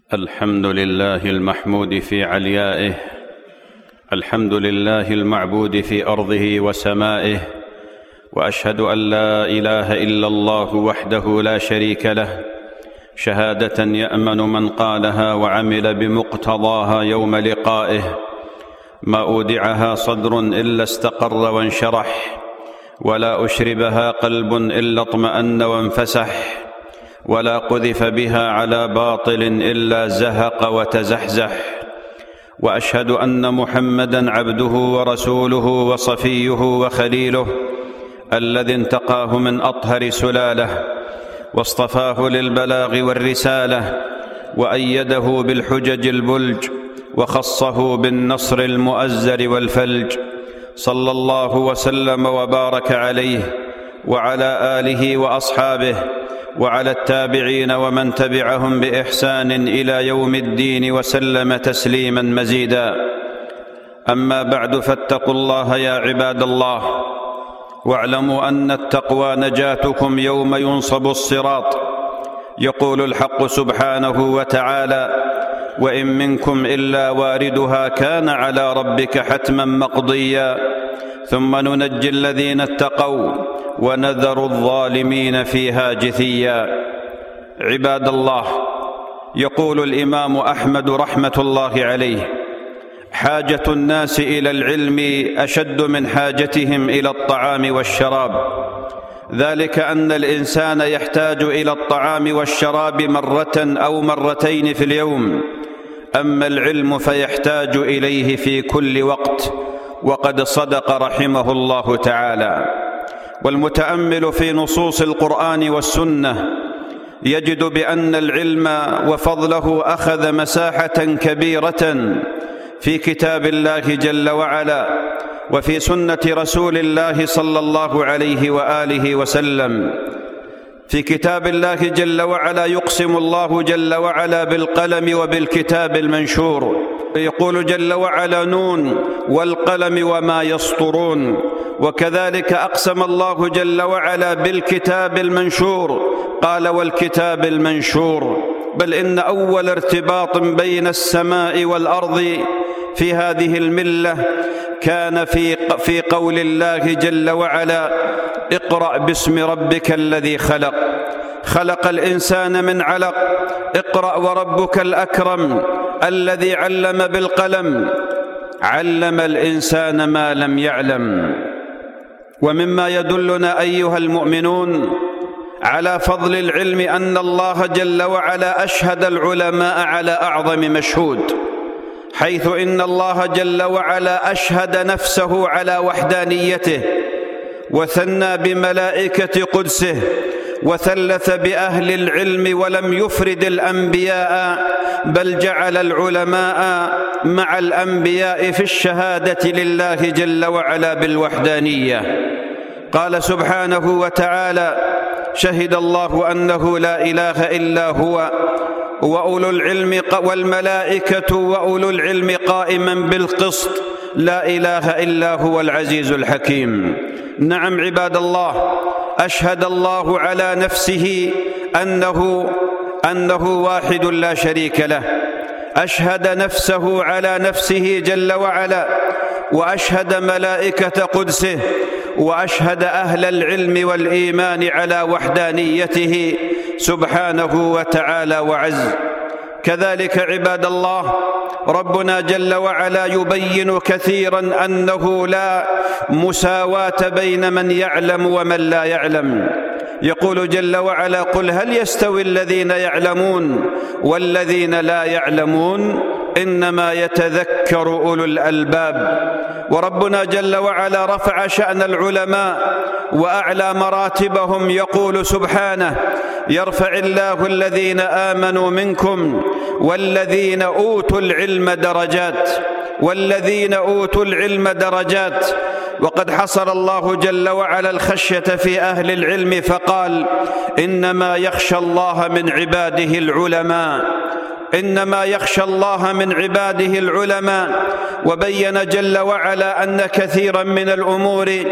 الحمد لله المحمود في عليائه، الحمد لله المعبود في أرضه وسمائه، وأشهد أن لا إله إلا الله وحده لا شريك له، شهادة يأمن من قالها وعمل بمقتضاها يوم لقائه. ما أودعها صدر إلا استقر وانشرح، ولا أشربها قلب إلا اطمأن وانفسح، ولا قذف بها على باطل إلا زهق وتزحزح. وأشهد أن محمدًا عبده ورسوله وصفيه وخليله، الذي انتقاه من أطهر سلاله، واصطفاه للبلاغ والرسالة، وأيده بالحجج البلج، وخصه بالنصر المؤزر والفلج. صلى الله وسلم وبارك عليه وعلى آله وأصحابه وعلى التابعين ومن تبعهم بإحسان إلى يوم الدين، وسلم تسليما مزيدا. أما بعد، فاتقوا الله يا عباد الله، واعلموا أن التقوى نجاتكم يوم ينصب الصراط. يقول الحق سبحانه وتعالى: وإن منكم إلا واردها كان على ربك حتما مقضيا، ثم ننجي الذين اتقوا ونذر الظالمين فيها جثيا. عباد الله، يقول الإمام أحمد رحمة الله عليه: حاجة الناس إلى العلم أشد من حاجتهم إلى الطعام والشراب، ذلك أن الإنسان يحتاج إلى الطعام والشراب مرة أو مرتين في اليوم، أما العلم فيحتاج إليه في كل وقت، وقد صدق رحمه الله تعالى. والمتأمل في نصوص القرآن والسنة يجد بأن العلم وفضله أخذ مساحة كبيرة في كتاب الله جل وعلا، وفي سنة رسول الله صلى الله عليه وآله وسلم. في كتاب الله جل وعلا يقسم الله جل وعلا بالقلم وبالكتاب المنشور، يقول جل وعلا: نون والقلم وما يسطرون. وكذلك أقسم الله جل وعلا بالكتاب المنشور، قال: والكتاب المنشور. بل إن أول ارتباط بين السماء والأرض في هذه الملة كان في قول الله جل وعلا: اقرأ باسم ربك الذي خلق، خلق الإنسان من علق، اقرأ وربك الأكرم الذي علم بالقلم، علم الإنسان ما لم يعلم. ومما يدلنا أيها المؤمنون على فضل العلم أن الله جل وعلا أشهد العلماء على أعظم مشهود، حيث إن الله جل وعلا أشهد نفسه على وحدانيته، وثنى بملائكة قدسه، وثلث بأهل العلم، ولم يفرد الأنبياء، بل جعل العلماء مع الأنبياء في الشهادة لله جل وعلا بالوحدانية. قال سبحانه وتعالى: شهد الله أنه لا إله إلا هو وأولو العلم والملائكة وأولو العلم قائما بالقسط، لا إله إلا هو العزيز الحكيم. نعم عباد الله، أشهد الله على نفسه أنه واحد لا شريك له، أشهد نفسه على نفسه جل وعلا، وأشهد ملائكة قدسه، وأشهد أهل العلم والإيمان على وحدانيته سبحانه وتعالى وعز. كذلك عباد الله، ربنا جل وعلا يبين كثيرا أنه لا مساواة بين من يعلم ومن لا يعلم. يقول جل وعلا: قل هل يستوي الذين يعلمون والذين لا يعلمون إنما يتذكر أولو الألباب. وربنا جل وعلا رفع شأن العلماء وأعلى مراتبهم، يقول سبحانه: يرفع الله الذين آمنوا منكم والذين أوتوا العلم درجات، والذين أوتوا العلم درجات. وقد حصر الله جل وعلا الخشية في أهل العلم فقال: إنما يخشى الله من عباده العلماء، إنما يخشى الله من عباده العلماء. وبين جل وعلا أن كثيرا من الأمور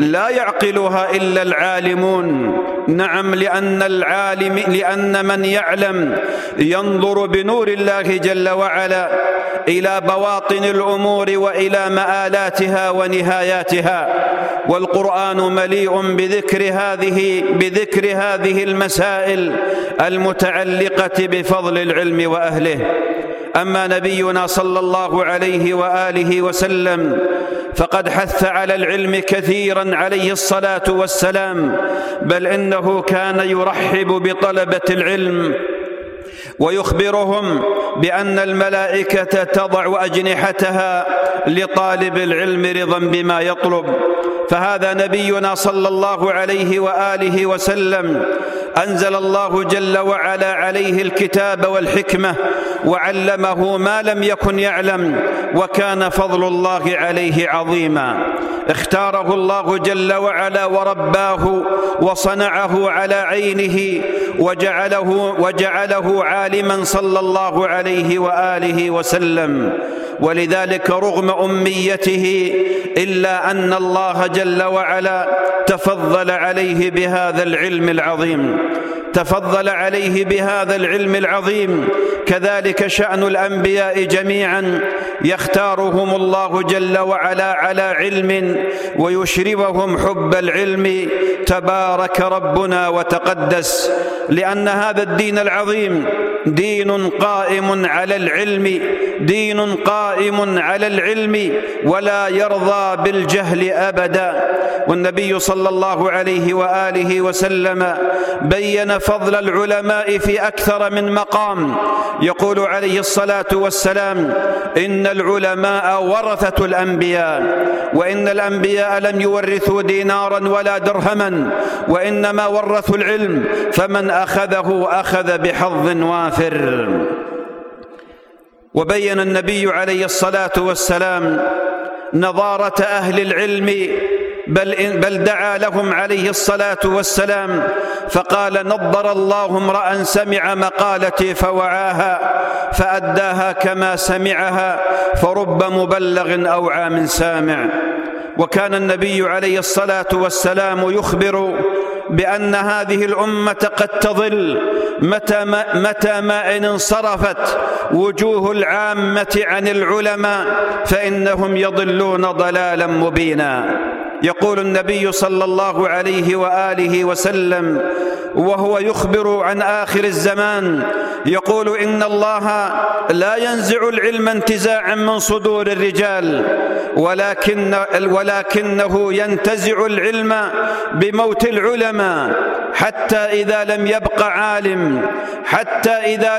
لا يعقلها إلا العالمون. نعم، لأن من يعلم ينظر بنور الله جل وعلا إلى بواطن الأمور وإلى مآلاتها ونهاياتها، والقرآن مليء بذكر هذه المسائل المتعلقة بفضل العلم وأهله. أما نبينا صلى الله عليه وآله وسلم فقد حث على العلم كثيرا عليه الصلاة والسلام، بل إنه كان يرحب بطلبة العلم ويخبرهم بأن الملائكة تضع أجنحتها لطالب العلم رضا بما يطلب. فهذا نبينا صلى الله عليه وآله وسلم أنزل الله جل وعلا عليه الكتاب والحكمة وعلمه ما لم يكن يعلم، وكان فضل الله عليه عظيما. اختاره الله جل وعلا ورباه وصنعه على عينه وجعله عالما صلى الله عليه وآله وسلم. ولذلك رغم أميته إلا أن الله جل وعلا تفضل عليه بهذا العلم العظيم. كذلك شأن الأنبياء جميعا، يختارهم الله جل وعلا على علم ويشربهم حب العلم. تبارك ربنا وتقدس، لأن هذا الدين العظيم دين قائم على العلم ولا يرضى بالجهل أبدا. والنبي صلى الله عليه وآله وسلم بين فضل العلماء في أكثر من مقام. يقول عليه الصلاة والسلام: إن العلماء ورثة الأنبياء، وإن الأنبياء لم يورثوا دينارا ولا درهما، وإنما ورثوا العلم، فمن أخذه أخذ بحظ وافر. وبين النبي عليه الصلاة والسلام نظارة أهل العلم، بل دعا لهم عليه الصلاة والسلام فقال: نضر الله امرأ سمع مقالتي فوعاها فأداها كما سمعها، فرب مبلغ أوعى من سامع. وكان النبي عليه الصلاة والسلام يخبر بأن هذه الأمة قد تضل متى ما إن انصرفت وجوه العامة عن العلماء، فإنهم يضلون ضلالا مبينا. يقول النبي صلى الله عليه وآله وسلم وهو يخبر عن آخر الزمان، يقول: إن الله لا ينزع العلم انتزاعا من صدور الرجال، ولكنه ينتزع العلم بموت العلماء، حتى إذا لم يبق عالم، حتى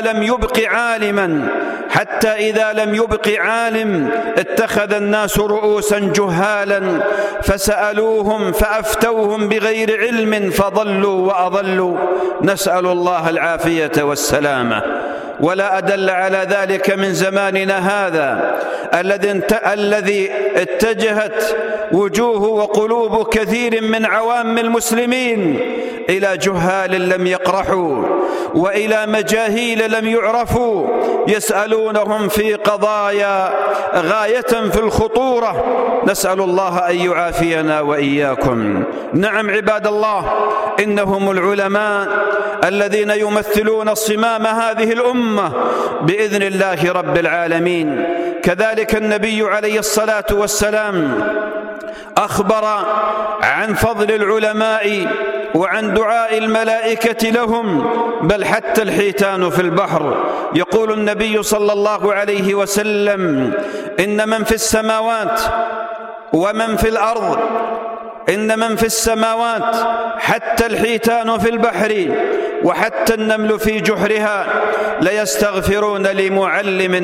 إذا لم يبق عالم اتخذ الناس رؤوسا جهالا فسألوهم فأفتوهم بغير علم فضلوا وأضلوا. نسأل الله العافية والسلامة. ولا أدل على ذلك من زماننا هذا الذي اتجهت وجوه وقلوب كثير من عوام المسلمين إلى جهال لم يقرحوا وإلى مجاهيل لم يعرفوا، يسألونهم في قضايا غاية في الخطورة. نسأل الله أن يعافينا وإياكم. نعم عباد الله، إنهم العلماء الذين يمثلون صمام هذه الأمة بإذن الله رب العالمين. كذلك النبي عليه الصلاة والسلام أخبر عن فضل العلماء وعن دعاء الملائكة لهم، بل حتى الحيتان في البحر. يقول النبي صلى الله عليه وسلم: إن من في السماوات ومن في الأرض، إن من في السماوات حتى الحيتان في البحر وحتى النمل في جحرها ليستغفرون لمعلم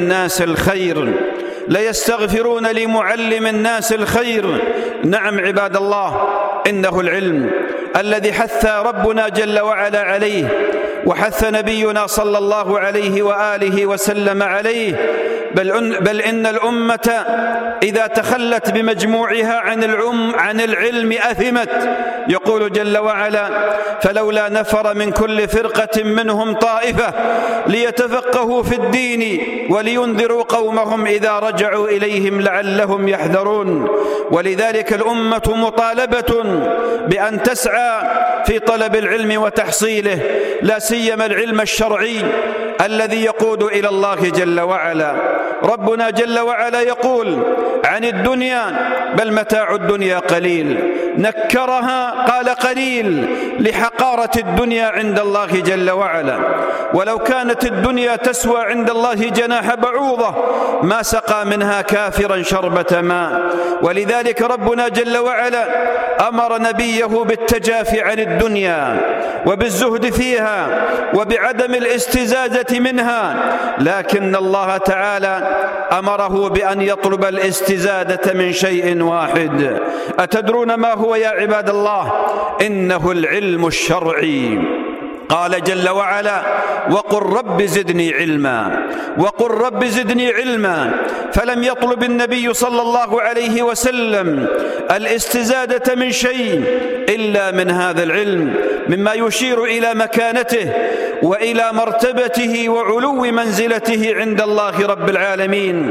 الناس الخير. نعم عباد الله، إنه العلم الذي حث ربنا جل وعلا عليه، وحث نبينا صلى الله عليه وآله وسلم عليه، بل إن الأمة إذا تخلت بمجموعها عن العلم أثمت. يقول جل وعلا: فلولا نفر من كل فرقة منهم طائفة ليتفقهوا في الدين ولينذروا قومهم إذا رجعوا إليهم لعلهم يحذرون. ولذلك الأمة مطالبة بأن تسعى في طلب العلم وتحصيله، لا سيما العلم الشرعي الذي يقود إلى الله جل وعلا. ربنا جل وعلا يقول عن الدنيا: بل متاع الدنيا قليل. نكرها قال قليل لحقارة الدنيا عند الله جل وعلا. ولو كانت الدنيا تسوى عند الله جناح بعوضة ما سقى منها كافرا شربة ماء. ولذلك ربنا جل وعلا أمر نبيه بالتجافي عن الدنيا وبالزهد فيها وبعدم الاستزادة منها، لكن الله تعالى أمره بأن يطلب الاستزادة من شيء واحد. أتدرون ما هو يا عباد الله؟ إنه العلم الشرعي. قال جل وعلا: وقل رب زدني علما، وقل رب زدني علما. فلم يطلب النبي صلى الله عليه وسلم الاستزادة من شيء إلا من هذا العلم، مما يشير إلى مكانته وإلى مرتبته وعلو منزلته عند الله رب العالمين.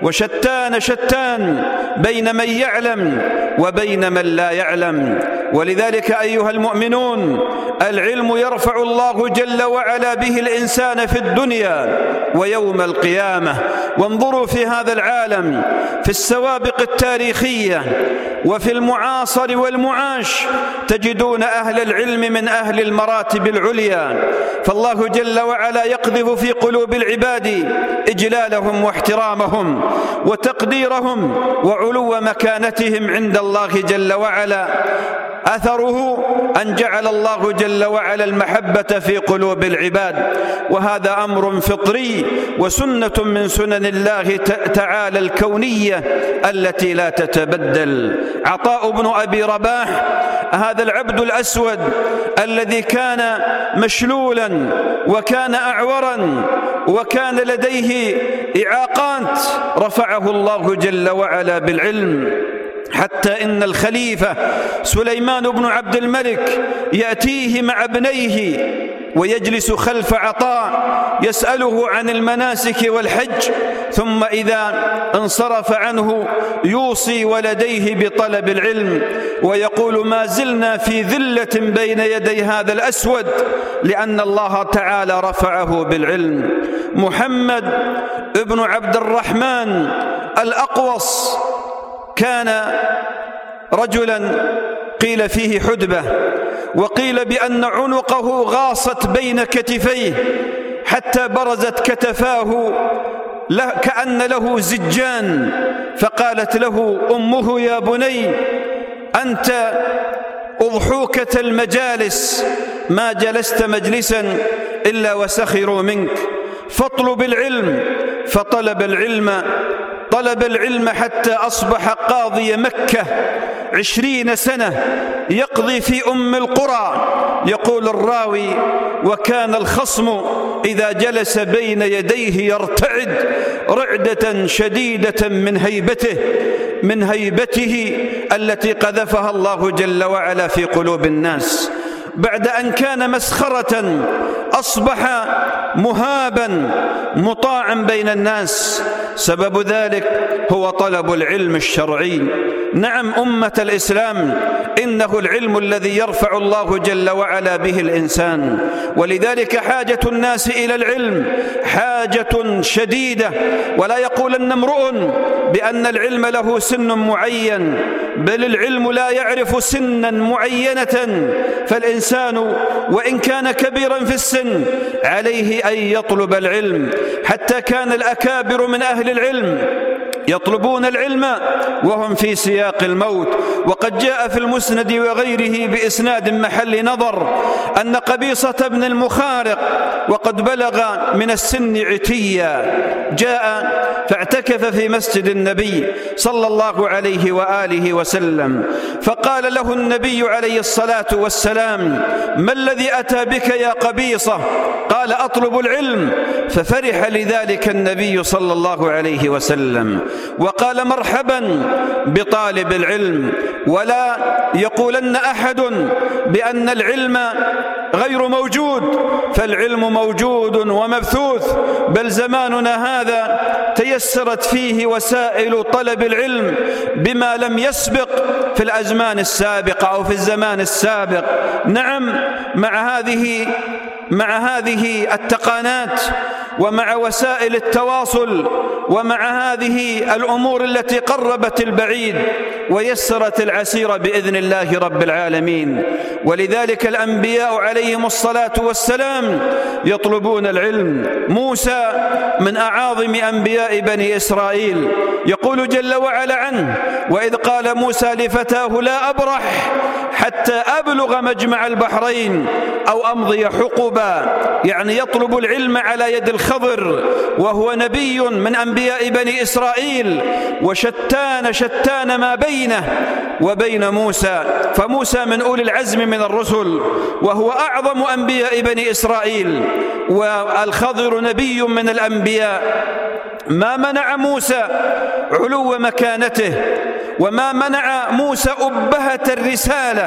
وشتان بين من يعلم وبين من لا يعلم. ولذلك أيها المؤمنون، العلم يرفع الله جل وعلا به الإنسان في الدنيا ويوم القيامة. وانظروا في هذا العالم في السوابق التاريخية وفي المعاصر والمعاش تجدون أهل العلم من أهل المراتب العليا، فالله جل وعلا يقذف في قلوب العباد إجلالهم واحترامهم وتقديرهم وعلو مكانتهم عند الله جل وعلا. أثره أن جعل الله جل وعلا المحبة في قلوب العباد، وهذا أمر فطري وسنة من سنن الله تعالى الكونية التي لا تتبدل. عطاء بن أبي رباح، هذا العبد الأسود الذي كان مشلولا وكان أعورا وكان لديه إعاقات، رفعه الله جل وعلا بالعلم، حتى إن الخليفة سليمان بن عبد الملك يأتيه مع ابنيه ويجلس خلف عطاء يسأله عن المناسك والحج، ثم إذا انصرف عنه يوصي ولديه بطلب العلم ويقول: ما زلنا في ذلة بين يدي هذا الأسود، لأن الله تعالى رفعه بالعلم. محمد بن عبد الرحمن الأقوص كان رجلا قيل فيه حدبة، وقيل بأن عنقه غاصت بين كتفيه حتى برزت كتفاه كأن له زجان، فقالت له أمه: يا بني أنت أضحوكة المجالس، ما جلست مجلسا إلا وسخروا منك، فاطلب العلم. فطلب العلم حتى أصبح قاضي مكة 20 سنة يقضي في أم القرى. يقول الراوي: وكان الخصم إذا جلس بين يديه يرتعد رعدة شديدة من هيبته التي قذفها الله جل وعلا في قلوب الناس. بعد أن كان مسخرة أصبح مهابا مطاعا بين الناس. سبب ذلك هو طلب العلم الشرعي. نعم أمة الإسلام، إنه العلم الذي يرفع الله جل وعلا به الإنسان، ولذلك حاجة الناس إلى العلم حاجة شديدة. ولا يقولن امرؤ بأن العلم له سن معين، بل العلم لا يعرف سنا معينة، فالإنسان وإن كان كبيرا في السن عليه أن يطلب العلم. حتى كان الأكابر من أهل العلم يطلبون العلم وهم في سياق الموت. وقد جاء في المسند وغيره بإسناد محل نظر أن قبيصة بن المخارق وقد بلغ من السن عتيا جاء فاعتكف في مسجد النبي صلى الله عليه وآله وسلم، فقال له النبي عليه الصلاة والسلام: ما الذي أتى بك يا قبيصة؟ قال: أطلب العلم. ففرح لذلك النبي صلى الله عليه وسلم وقال: مرحبا بطالب العلم، ولا يقولن أحد بأن العلم غير موجود، فالعلم موجود ومبثوث، بل زماننا هذا تيسرت فيه وسائل طلب العلم بما لم يسبق في الأزمان السابقة أو في الزمان السابق. نعم، مع هذه التقانات ومع وسائل التواصل ومع هذه الأمور التي قربت البعيد ويسرت العسير بإذن الله رب العالمين. ولذلك الأنبياء عليهم الصلاة والسلام يطلبون العلم. موسى من أعاظم أنبياء بني إسرائيل، يقول جل وعلا عنه: وإذ قال موسى لفتاه لا أبرح حتى أبلغ مجمع البحرين أو أمضي حقبا، يعني يطلب العلم على يد الخضر وهو نبي من أنبياء بني إسرائيل، وشتان ما بينه وبين موسى، فموسى من أولي العزم من الرسل وهو أعظم أنبياء بني إسرائيل، والخضر نبي من الأنبياء. ما منع موسى علو مكانته، وما منع موسى أبهة الرسالة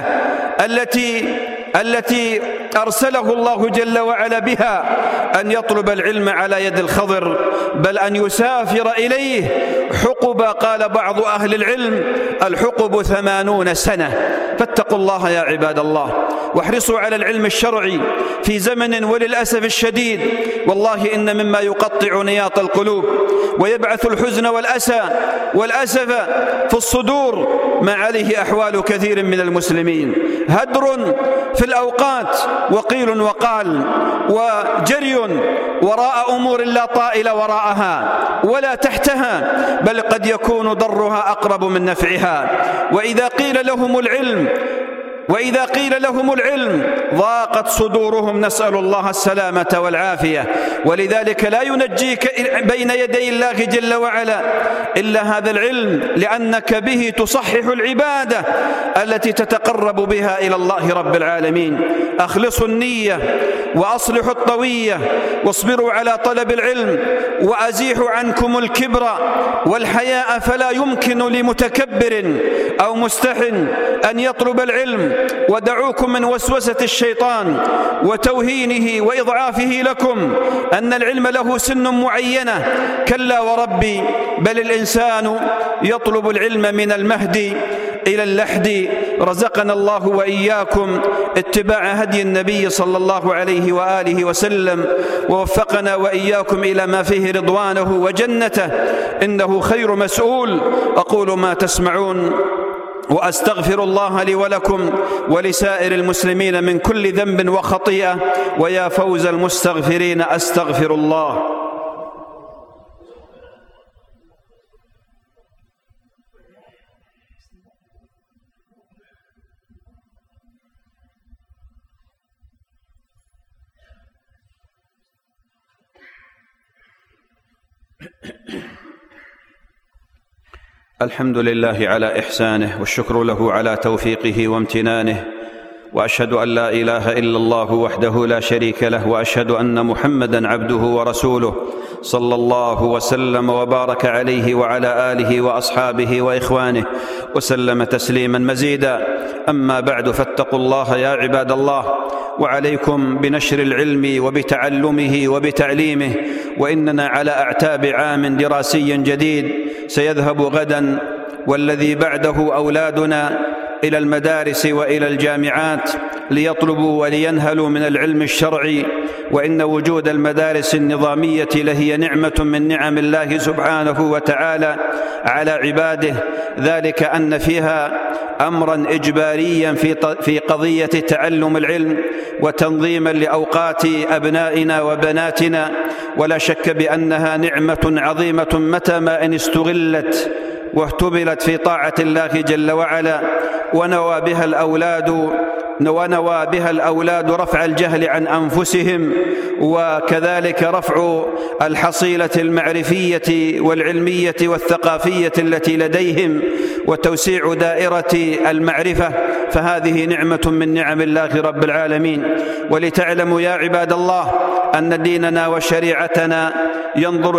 التي أرسله الله جل وعلا بها أن يطلب العلم على يد الخضر، بل أن يسافر إليه حقبا. قال بعض أهل العلم: الحقب 80 سنة. فاتقوا الله يا عباد الله، واحرصوا على العلم الشرعي في زمن وللأسف الشديد والله إن مما يقطع نياط القلوب ويبعث الحزن والأسف في الصدور ما عليه أحوال كثير من المسلمين. هدر في الأوقات وقيل وقال وجري وراء أمور لا طائل وراءها ولا تحتها، بل قد يكون ضرها أقرب من نفعها. وإذا قيل لهم العلم ضاقت صدورهم، نسأل الله السلامة والعافية. ولذلك لا ينجيك بين يدي الله جل وعلا إلا هذا العلم، لأنك به تصحح العبادة التي تتقرب بها إلى الله رب العالمين. أخلصوا النية وأصلحوا الطوية واصبروا على طلب العلم، وأزيحوا عنكم الكبر والحياء، فلا يمكن لمتكبر أو مستحن أن يطلب العلم. ودعوكم من وسوسة الشيطان وتوهينه وإضعافه لكم أن العلم له سن معينة، كلا وربي، بل الإنسان يطلب العلم من المهد إلى اللحد. رزقنا الله وإياكم اتباع هدي النبي صلى الله عليه وآله وسلم، ووفقنا وإياكم إلى ما فيه رضوانه وجنته، إنه خير مسؤول. أقول ما تسمعون وأستغفر الله لي ولكم ولسائر المسلمين من كل ذنب وخطيئة، ويا فوز المستغفرين أستغفر الله. الحمد لله على إحسانه، والشكر له على توفيقه وامتنانه، وأشهد أن لا إله إلا الله وحده لا شريك له، وأشهد أن محمدًا عبده ورسوله، صلى الله وسلم وبارك عليه وعلى آله وأصحابه وإخوانه وسلم تسليمًا مزيدًا. أما بعد، فاتقوا الله يا عباد الله، وعليكم بنشر العلم وبتعلمه وبتعليمه، وإننا على أعتاب عام دراسي جديد سيذهب غداً، والذي بعده أولادنا إلى المدارس وإلى الجامعات ليطلبوا ولينهلوا من العلم الشرعي. وإن وجود المدارس النظامية لهي نعمة من نعم الله سبحانه وتعالى على عباده، ذلك أن فيها أمرا إجباريا في قضية تعلم العلم وتنظيما لأوقات أبنائنا وبناتنا، ولا شك بأنها نعمة عظيمة متى ما إن استغلت واهتبلت في طاعة الله جل وعلا، ونوى بها الأولاد رفع الجهل عن أنفسهم، وكذلك رفع الحصيلة المعرفية والعلمية والثقافية التي لديهم، وتوسيع دائرة المعرفة، فهذه نعمة من نعم الله رب العالمين. ولتعلموا يا عباد الله أن ديننا وشريعتنا ينظر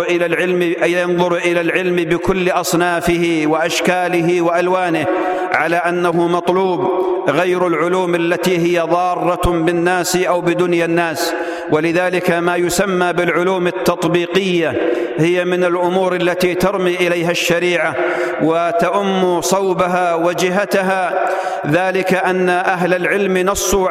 إلى العلم بكل أصنافه وأشكاله وألوانه على أنه مطلوب، غير العلوم التي هي ضارة بالناس أو بدنيا الناس. ولذلك ما يسمى بالعلوم التطبيقية هي من الأمور التي ترمي إليها الشريعة وتؤم صوبها وجهتها، ذلك أن أهل العلم نصوا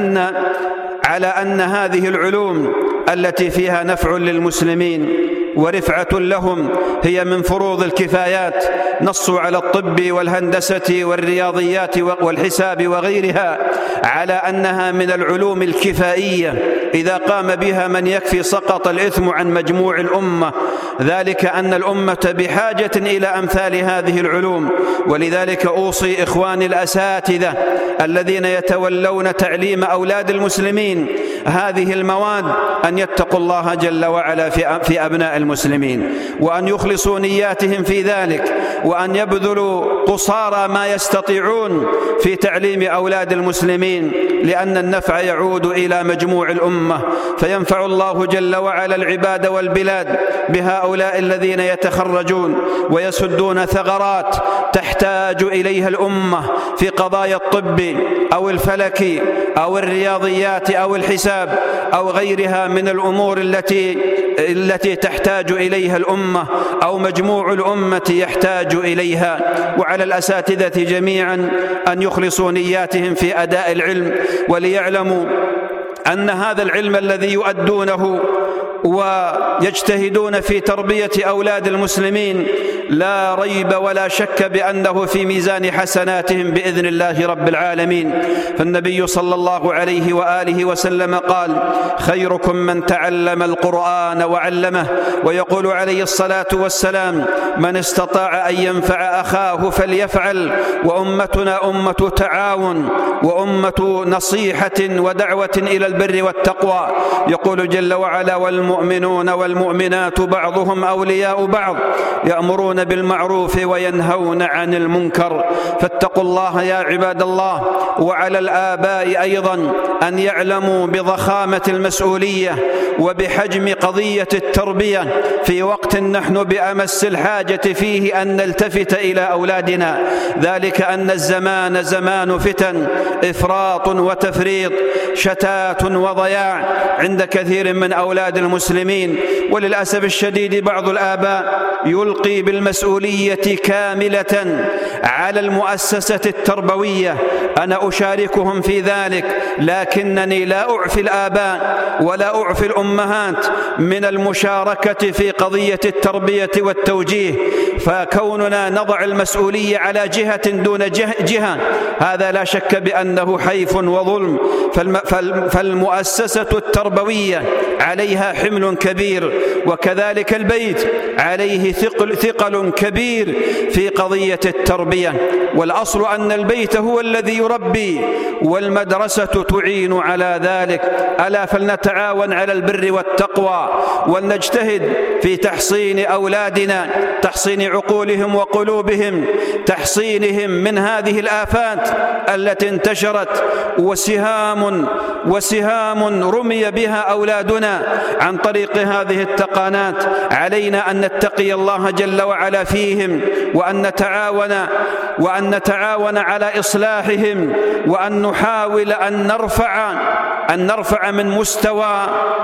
على أن هذه العلوم التي فيها نفع للمسلمين ورفعة لهم هي من فروض الكفايات. نصوا على الطب والهندسة والرياضيات والحساب وغيرها على أنها من العلوم الكفائية، إذا قام بها من يكفي سقط الإثم عن مجموع الأمة، ذلك أن الأمة بحاجة إلى أمثال هذه العلوم. ولذلك أوصي إخواني الأساتذة الذين يتولون تعليم أولاد المسلمين هذه المواد أن يتقوا الله جل وعلا في أبناء المسلمين، وأن يخلصوا نياتهم في ذلك، وأن يبذلوا قصارى ما يستطيعون في تعليم أولاد المسلمين، لأن النفع يعود إلى مجموع الأمة، فينفع الله جل وعلا العباد والبلاد بهؤلاء الذين يتخرجون ويسدون ثغرات تحتاج إليها الأمة في قضايا الطب أو الفلك أو الرياضيات أو الحساب أو غيرها من الأمور التي تحتاج إليها الأمة أو مجموع الأمة يحتاج إليها. وعلى الأساتذة جميعا أن يخلصوا نياتهم في أداء العلم، وليعلموا أن هذا العلم الذي يؤدونه ويجتهدون في تربية أولاد المسلمين لا ريب ولا شك بأنه في ميزان حسناتهم بإذن الله رب العالمين. فالنبي صلى الله عليه وآله وسلم قال: خيركم من تعلم القرآن وعلمه. ويقول عليه الصلاة والسلام: من استطاع أن ينفع أخاه فليفعل. وأمتنا أمة تعاون وأمة نصيحة ودعوة إلى البر والتقوى. يقول جل وعلا: والمؤمنون والمؤمنات بعضهم أولياء بعض يأمرون بالمعروف وينهون عن المنكر. فاتقوا الله يا عباد الله. وعلى الآباء أيضا أن يعلموا بضخامة المسؤولية وبحجم قضية التربية في وقت نحن بأمس الحاجة فيه أن نلتفت إلى أولادنا، ذلك أن الزمان زمان فتن، إفراط وتفريط، شتات وضياع عند كثير من أولاد المسلمين. وللأسف الشديد بعض الآباء يلقي بالمسؤولية كاملة على المؤسسة التربوية. أنا أشاركهم في ذلك، لكنني لا أعفي الآباء ولا أعفي الأمهات من المشاركة في قضية التربية والتوجيه. فكوننا نضع المسؤولية على جهة دون جهة هذا لا شك بأنه حيف وظلم. فالمؤسسة التربوية عليها حمل كبير، وكذلك البيت عليه ثقل كبير في قضية التربية. والأصل أن البيت هو الذي يربي، والمدرسة تعين على ذلك. ألا فلنتعاون على البر والتقوى، ولنجتهد في تحصين أولادنا، تحصين عقولهم وقلوبهم، تحصينهم من هذه الآفات التي انتشرت، وسهام رمي بها أولادنا عن طريق هذه التقانات. علينا أن نتقي الله جل وعلا فيهم، وأن نتعاون على إصلاحهم، وأن نحاول أن نرفع من مستوى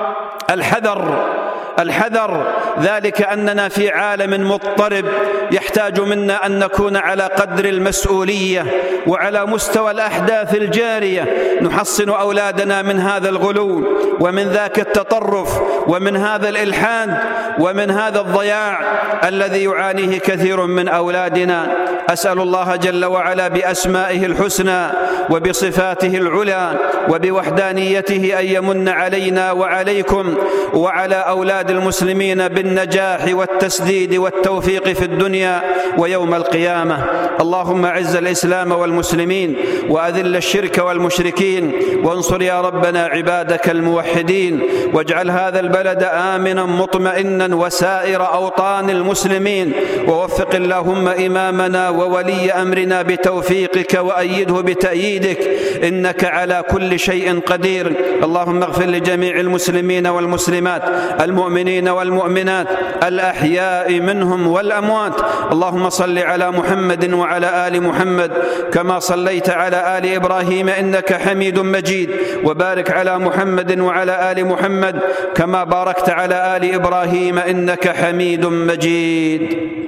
الحذر، ذلك أننا في عالم مضطرب يحتاج منا أن نكون على قدر المسؤولية وعلى مستوى الأحداث الجارية، نحصن أولادنا من هذا الغلو ومن ذاك التطرف ومن هذا الإلحاد ومن هذا الضياع الذي يعانيه كثير من أولادنا. أسأل الله جل وعلا بأسمائه الحسنى وبصفاته العلى وبوحدانيته أن يمن علينا وعليكم وعلى أولاد بلاد المسلمين بالنجاح والتسديد والتوفيق في الدنيا ويوم القيامة. اللهم أعز الإسلام والمسلمين وأذل الشرك والمشركين، وانصر يا ربنا عبادك الموحدين، واجعل هذا البلد آمنا مطمئنا وسائر أوطان المسلمين، ووفق اللهم إمامنا وولي أمرنا بتوفيقك وأيده بتأييدك، إنك على كل شيء قدير. اللهم اغفر لجميع المسلمين والمسلمات، المؤمنين والمؤمنات، الأحياء منهم والأموات. اللهم صل على محمد وعلى آل محمد كما صليت على آل إبراهيم إنك حميد مجيد، وبارك على محمد وعلى آل محمد كما باركت على آل إبراهيم إنك حميد مجيد.